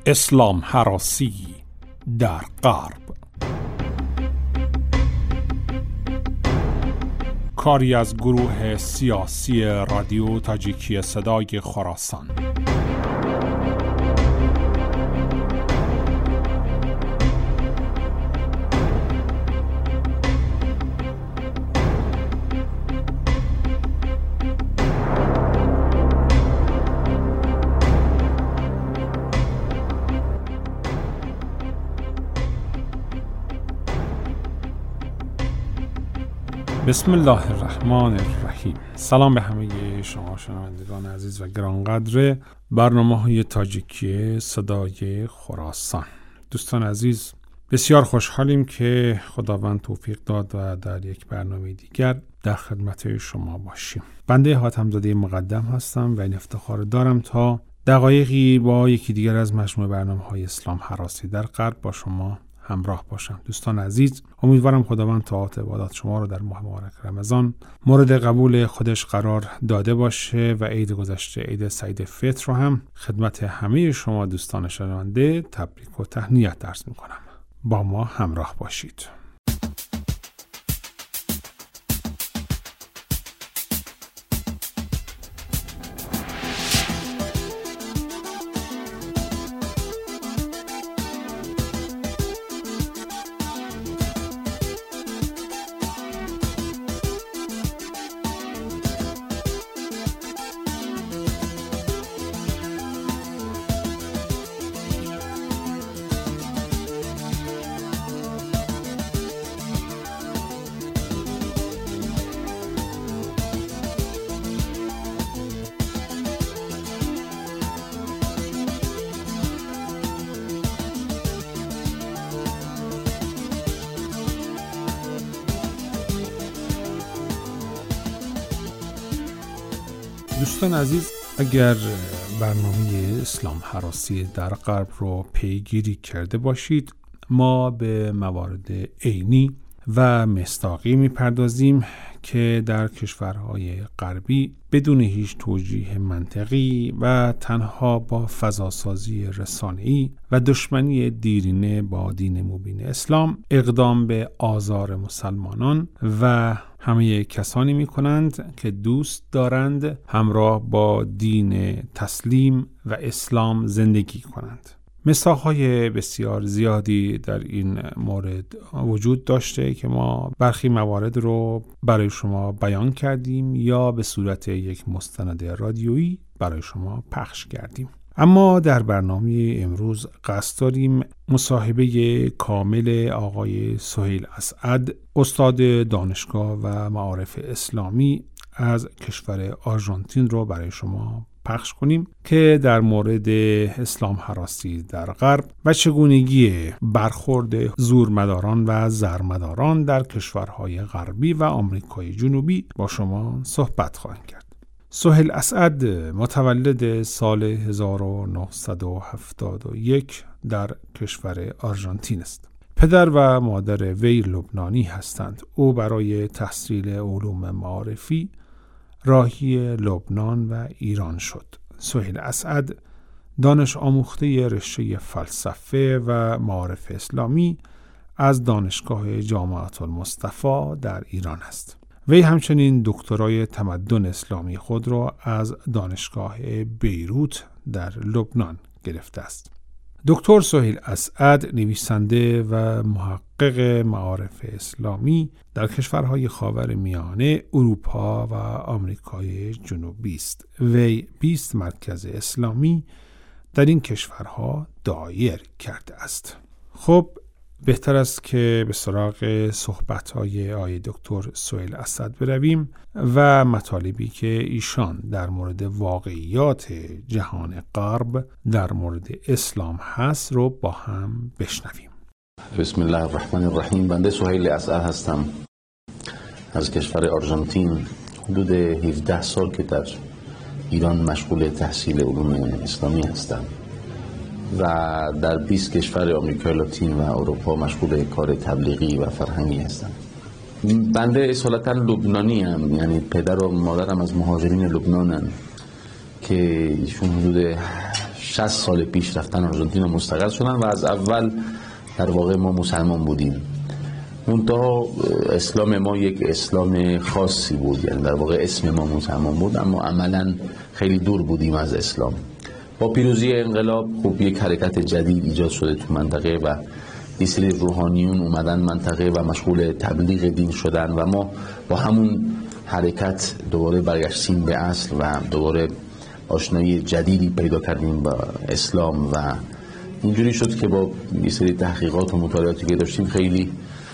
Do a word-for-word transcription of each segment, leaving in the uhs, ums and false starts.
اسلام هراسی در غرب. کاری از گروه سیاسی رادیو تاجیکی صدای خراسان. بسم الله الرحمن الرحیم. سلام به همه شما شنوندگان عزیز و گرانقدر برنامه‌های تاجیکی صدای خراسان. دوستان عزیز، بسیار خوشحالیم که خداوند توفیق داد و در یک برنامه دیگر در خدمت شما باشیم. بنده حاتم‌زاده مقدم هستم و این افتخار دارم تا دقایقی با یکی دیگر از مجموعه برنامه‌های اسلام هراسی در غرب با شما همراه باشم. دوستان عزیز، امیدوارم خداوند طاعات و عبادات شما رو در ماه مبارک رمضان مورد قبول خودش قرار داده باشه و عید گذشته، عید سعید فطر رو هم خدمت همه شما دوستان شنونده تبریک و تهنیت عرض میکنم. با ما همراه باشید. دوستان عزیز، اگر برنامه اسلام هراسی در غرب رو پیگیری کرده باشید، ما به موارد عینی و مصداقی میپردازیم که در کشورهای غربی بدون هیچ توجیه منطقی و تنها با فضاسازی رسانه‌ای و دشمنی دیرینه با دین مبین اسلام اقدام به آزار مسلمانان و همه کسانی می کنند که دوست دارند همراه با دین تسلیم و اسلام زندگی کنند. مثال‌های بسیار زیادی در این مورد وجود داشته که ما برخی موارد رو برای شما بیان کردیم یا به صورت یک مستند رادیویی برای شما پخش کردیم. اما در برنامه امروز قصد داریم مصاحبه کامل آقای سهیل اسعد، استاد دانشگاه و معارف اسلامی از کشور آرژانتین رو برای شما پخش کنیم که در مورد اسلام هراسی در غرب و چگونگی برخورد زورمداران و زرمداران در کشورهای غربی و آمریکای جنوبی با شما صحبت خواهیم کرد. سهیل اسعد متولد سال هزار و نهصد و هفتاد و یک در کشور آرژانتین است. پدر و مادر وی لبنانی هستند. او برای تحصیل علوم معارفی راهی لبنان و ایران شد. سهیل اسعد دانش آموخته رشته فلسفه و معارف اسلامی از دانشگاه جامعة المصطفى در ایران است. وی همچنین دکترای تمدن اسلامی خود را از دانشگاه بیروت در لبنان گرفته است. دکتر سهیل اسعد نویسنده و محقق معارف اسلامی در کشورهای خاورمیانه، اروپا و آمریکای جنوبی است. وی بیست مرکز اسلامی در این کشورها دایر کرده است. خب بهتر است که به سراغ صحبت‌های آقای دکتر سهیل اسعد برویم و مطالبی که ایشان در مورد واقعیات جهان غرب در مورد اسلام هست رو با هم بشنویم. بسم الله الرحمن الرحیم. بنده سهیل اسعد هستم از کشور آرژانتین. حدود هفده سال که در ایران مشغول تحصیل علوم اسلامی هستم و در بیست کشور آمریکای لاتین و اروپا مشغول کار تبلیغی و فرهنگی هستم. بنده اصالتا لبنانی ام، یعنی پدر و مادرم از مهاجرین لبنانن که ایشون حدود شصت سال پیش رفتن آرژانتین و مستقر شدن و از اول در واقع ما مسلمان بودیم. منتها اسلام ما یک اسلام خاصی بود، یعنی در واقع اسم ما مسلمان بود اما عملا خیلی دور بودیم از اسلام. با پیروزی انقلاب خب یک حرکت جدید ایجاد شده تو منطقه و یه سری روحانیون اومدن منطقه و مشغول تبلیغ دین شدن و ما با همون حرکت دوباره برگشتیم به اصل و دوباره آشنایی جدیدی پیدا کردیم با اسلام و اینجوری شد که با یه سری تحقیقات و مطالعاتی که داشتیم خیلی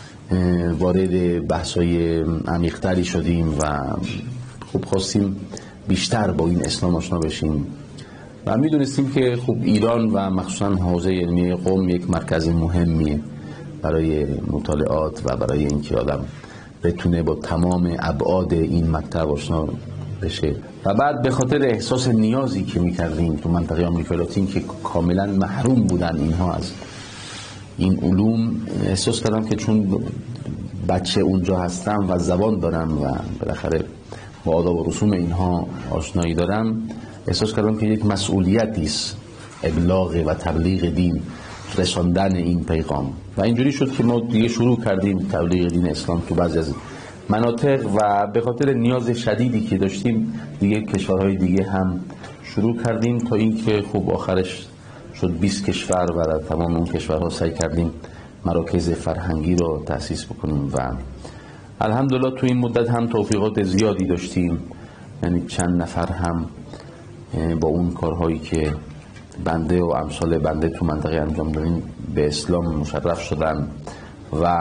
وارد بحث‌های عمیق‌تری شدیم و خب خواستیم بیشتر با این اسلام آشنا بشیم و میدونستیم که خب ایران و مخصوصا حوزه علمی قم یک مرکز مهمیه برای مطالعات و برای اینکه آدم بتونه با تمام ابعاد این مکتب آشنا بشه و بعد به خاطر احساس نیازی که میکردیم تو منطقه آمریکای لاتین که کاملا محروم بودن اینها از این علوم، احساس کردم که چون بچه اونجا هستم و زبان دارم و بالاخره با آداب و رسوم اینها آشنایی دارم، احساس کردم که یک مسئولیتی است ابلاغ و تبلیغ دین، رساندن این پیغام و اینجوری شد که ما دیگه شروع کردیم تبلیغ دین اسلام تو بعضی از مناطق و به خاطر نیاز شدیدی که داشتیم دیگه کشورهای دیگه هم شروع کردیم تا اینکه خب آخرش شد بیست کشور و در تمام اون کشورها سعی کردیم مراکز فرهنگی رو تأسیس بکنیم و الحمدلله تو این مدت هم توفیقات زیادی داشتیم، یعنی چند نفر هم با اون کارهایی که بنده و امثال بنده تو منطقه انجام دادیم به اسلام مشرف شدن و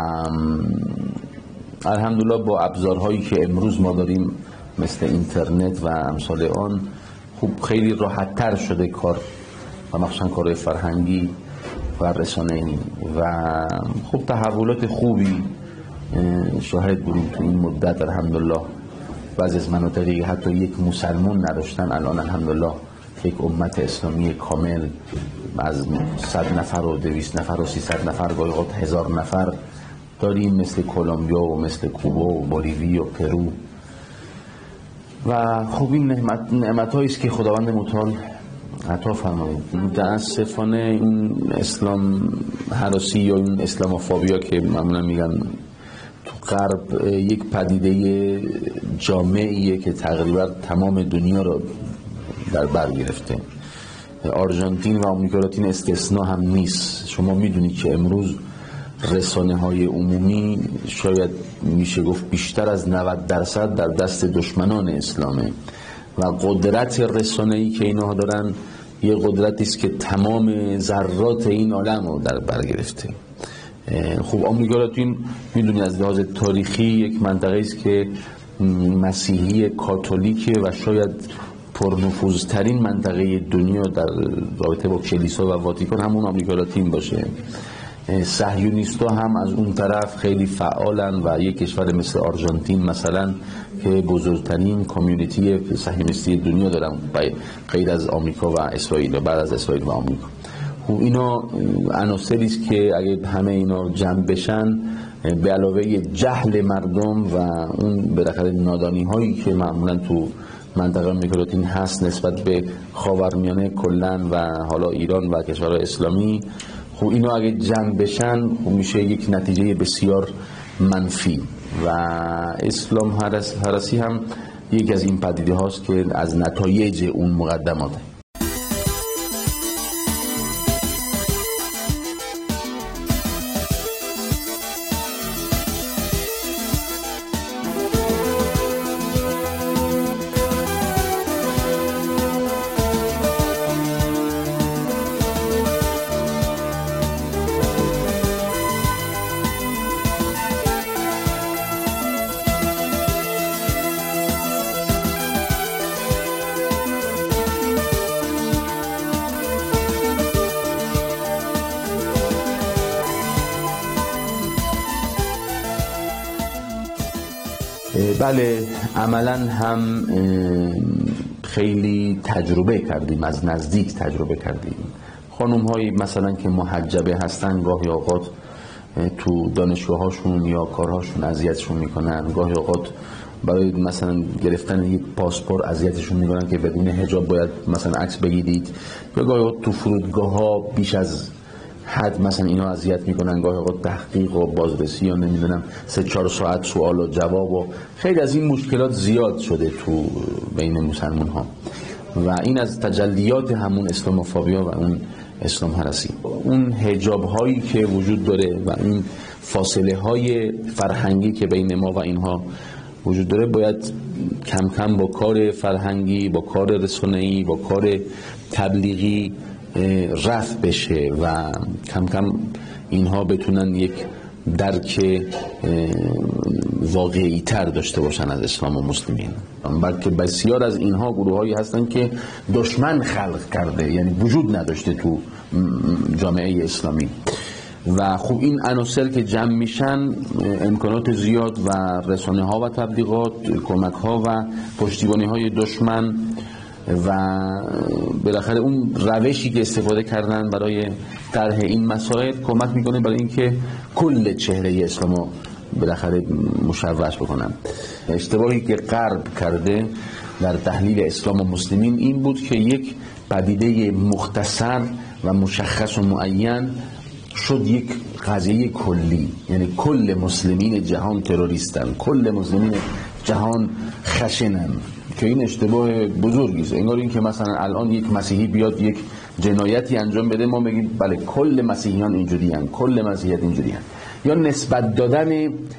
الحمدلله با ابزارهایی که امروز ما داریم مثل اینترنت و امثال آن خوب خیلی راحت تر شده کار و مخصوصا کارهای فرهنگی و رسانه‌ای و خوب تحولات خوبی شاهد بودیم تو این مدت. الحمدلله بعضی از مناطقی حتی یک مسلمان نداشتن الان الحمدلله یک امت اسلامی کامل از صد نفر و دویست نفر و سیصد نفر گاهی اوقات هزار نفر داریم، مثل کلمبیا و مثل کوبا و بولیوی و پرو و خب این نعمت نعمت‌هایی است که خداوند متعال عطا فرمود. متاسفانه این اسلام هراسی یا این اسلاموفوبیا که معمولا میگن تو غرب یک پدیده جامعیه که تقریبا تمام دنیا رو در بر گرفته. آرژانتین و آمریکای لاتین استثنا هم نیست. شما میدونید که امروز رسانه های عمومی شاید میشه گفت بیشتر از نود درصد در دست دشمنان اسلامه و قدرت رسانه‌ای که اینا دارن یه قدرتی است که تمام ذرات این عالم رو در بر گرفته. خب آمریکا لاتین میدونید از لحاظ تاریخی یک منطقه است که مسیحی کاتولیکه و شاید پرنفوذترین منطقه دنیا در رابطه با کلیسا و واتیکان همون آمریکا لاتین باشه. صهیونیست‌ها هم از اون طرف خیلی فعالن و یک کشور مثل آرژانتین مثلا که بزرگترین کامیونیتی صهیونیستی دنیا دارن غیر از آمریکا و اسرائیل و بعد از اسرائیل و آمریکا. خب اینا عناصری است که اگه همه اینا جمع بشن به علاوه جهل مردم و اون بالاخره نادانی هایی که معمولا تو منطقه آمریکا لاتین هست نسبت به خاورمیانه کلا و حالا ایران و کشورهای اسلامی، خب اینا اگه جمع بشن خب میشه یک نتیجه بسیار منفی و اسلام هراسی هم یک از این پدیده هاست که از نتایج اون مقدماته. بله عملا هم خیلی تجربه کردیم، از نزدیک تجربه کردیم. خانوم هایی مثلا که محجبه هستن گاهی اوقات تو دانشگاه هاشون یا کارهاشون اذیتشون میکنن، گاهی اوقات برای مثلا گرفتن یک پاسپورت اذیتشون میکنن که بدون حجاب باید مثلا عکس بگیرید، یا گاهی تو فرودگاه ها بیش از حد مثلا اینا اذیت میکنن، گاهی اوقات تحقیق و بازرسی یا نمیدونم سه چهار ساعت سوال و جواب و خیلی از این مشکلات زیاد شده تو بین مسلمان ها و این از تجلیات همون اسلاموفوبیا و اون اسلام هرسی. اون حجاب هایی که وجود داره و این فاصله های فرهنگی که بین ما و اینها وجود داره باید کم کم با کار فرهنگی، با کار رسانه‌ای، با کار تبلیغی رفع بشه و کم کم اینها بتونن یک درک واقعی تر داشته باشن از اسلام و مسلمین. بلکه بسیار از اینها گروه هایی هستن که دشمن خلق کرده، یعنی وجود نداشته تو جامعه اسلامی و خب این عناصر که جمع میشن امکانات زیاد و رسانه ها و تبلیغات، کمک ها و پشتیبانی های دشمن و بالاخره اون روشی که استفاده کردن برای طرح این مسائل کمک میکنه برای اینکه کل چهره اسلامو بالاخره مشوش بکنن. اشتباهی که غرب کرده در تحلیل اسلام و مسلمین این بود که یک پدیده مختصر و مشخص و معین شد یک قضیه کلی، یعنی کل مسلمین جهان تروریستن، کل مسلمین جهان خشنن، که این اشتباه بزرگی است. انگار این که مثلا الان یک مسیحی بیاد یک جنایتی انجام بده ما بگیم بله کل مسیحیان اینجوری هستند، کل مسیحیت اینجوری هستند، یا نسبت دادن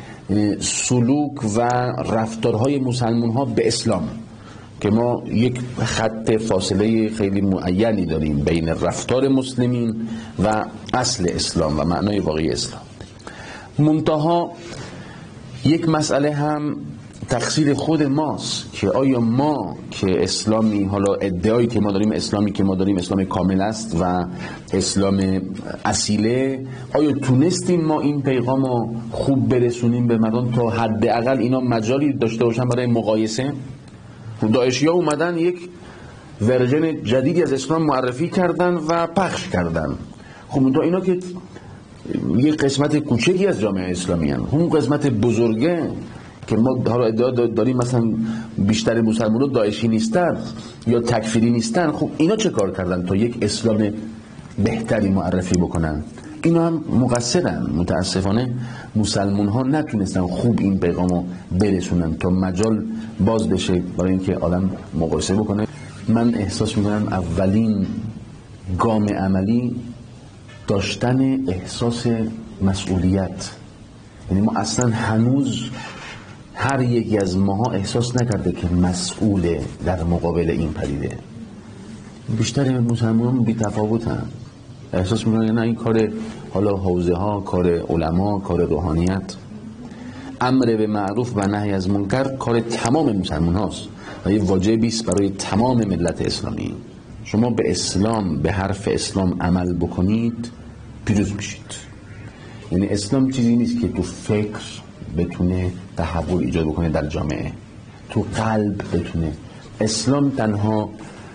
سلوک و رفتارهای مسلمان ها به اسلام که ما یک خط فاصله خیلی معینی داریم بین رفتار مسلمین و اصل اسلام و معنای واقعی اسلام. منتها یک مسئله هم تقصیر خود ماست که آیا ما که اسلامی، حالا ادعایی که ما داریم اسلامی که ما داریم اسلام کامل است و اسلام اصیله، آیا تونستیم ما این پیغام رو خوب برسونیم به مردم تا حداقل اینا مجالی داشته باشن برای مقایسه؟ داعشی ها اومدن یک ورژن جدیدی از اسلام معرفی کردن و پخش کردن. خب تا اینا که یک قسمت کوچکی از جامعه اسلامی هستند، اون قسمت بزرگه که ما حالا ادعا داریم مثلا بیشتر مسلمانان داعشی نیستن یا تکفیری نیستن، خب اینا چه کار کردن تا یک اسلام بهتری معرفی بکنن؟ اینا هم مقصرن. متاسفانه مسلمان ها نتونستن خوب این پیغامو برسونن تا مجال باز بشه برای اینکه آدم مقایسه بکنه. من احساس میکنم اولین گام عملی داشتن احساس مسئولیت، یعنی ما اصلا هنوز هر یکی از ماها احساس نکرده که مسئوله در مقابل این پدیده. بیشتر مسلمانان بی تفاوتن، احساس میکنن نه این کار حالا حوزه ها، کار علما، کار روحانیت، امر به معروف و نهی از منکر کار تمام مسلمان هاست و یه واجبی است برای تمام ملت اسلامی. شما به اسلام، به حرف اسلام عمل بکنید پیروز میشید. یعنی اسلام چیزی نیست که تو فکر بتونه تحول ایجاد بکنه در جامعه، تو قلب بتونه. اسلام تنها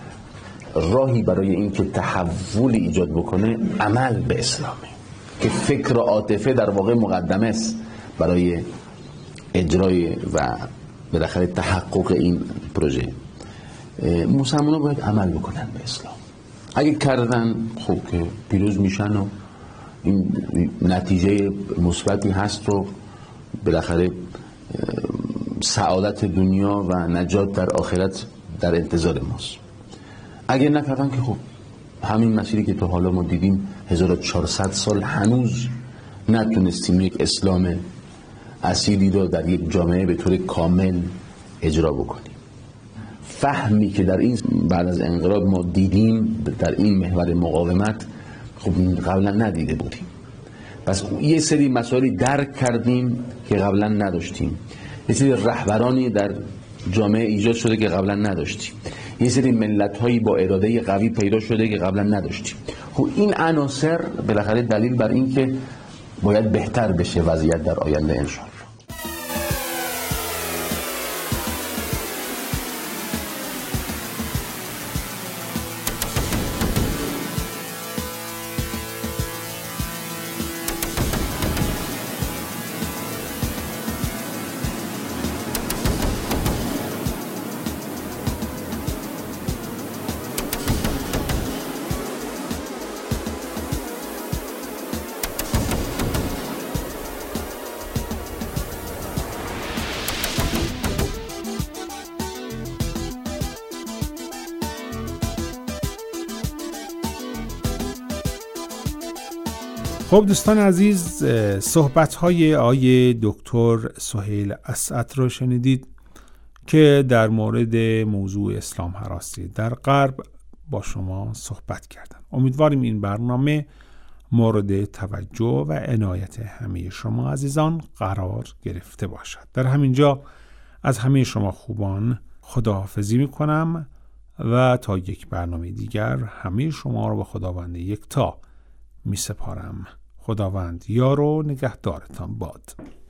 راهی برای این که تحول ایجاد بکنه عمل به اسلامه که فکر و عاطفه در واقع مقدمه است برای اجرای و بالاخره تحقق این پروژه. مسلمان‌ها باید عمل بکنن به اسلام. اگه کردن خب که پیروز میشن و این نتیجه مثبتی هست و بالاخره سعادت دنیا و نجات در آخرت در انتظار ماست. اگه نکردن که خب همین مسیری که تا حالا ما دیدیم هزار و چهارصد سال هنوز نتونستیم یک اسلام اصیلی رو در یک جامعه به طور کامل اجرا بکنیم. فهمی که در این بعد از انقلاب ما دیدیم در این محور مقاومت خب قبلا ندیده بودیم. پس یه سری مسائلی درک کردیم که قبلا نداشتیم، یه سری رهبرانی در جامعه ایجاد شده که قبلا نداشتیم، یه سری ملت‌هایی با اراده قوی پیدا شده که قبلا نداشتیم. خب این عناصر بالاخره دلیل بر این که باید بهتر بشه وضعیت در آینده انشاءالله. خب دوستان عزیز، صحبت‌های آقای دکتر سهیل اسعد رو شنیدید که در مورد موضوع اسلام هراسی در غرب با شما صحبت کردن. امیدواریم این برنامه مورد توجه و عنایت همه شما عزیزان قرار گرفته باشد. در همین جا از همه شما خوبان خداحافظی میکنم و تا یک برنامه دیگر همه شما رو به خداوند یکتا می سپارم. خداوند یار و نگهدارتان باد.